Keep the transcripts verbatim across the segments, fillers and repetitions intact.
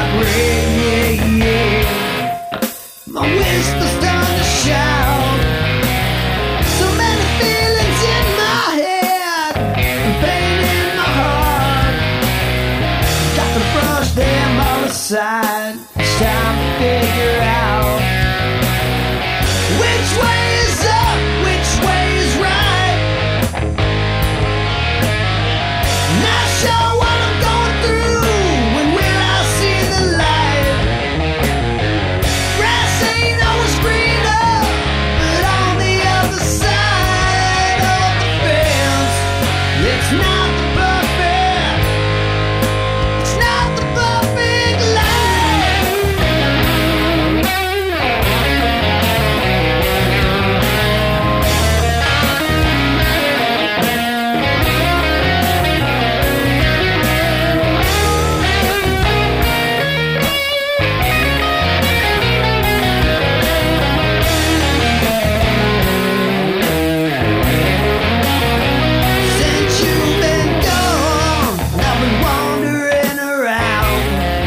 like rain, yeah, yeah. My whisper's starting to shout. So many feelings in my head, and pain in my heart. Got to brush them all aside. It's time to figure out which way is up, which way is right. Not sure what I'm going through. When will I see the light? Grass ain't always greener, but on the other side of the fence, it's not the perfect, it's not the perfect life. Since you've been gone, I've been wandering around,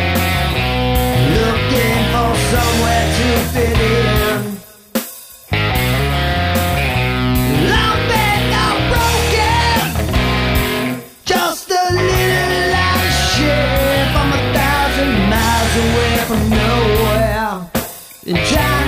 looking for somewhere to fit in. I'm bent, I'm broken, just a little out of shape. I'm a thousand miles away from nowhere, and trying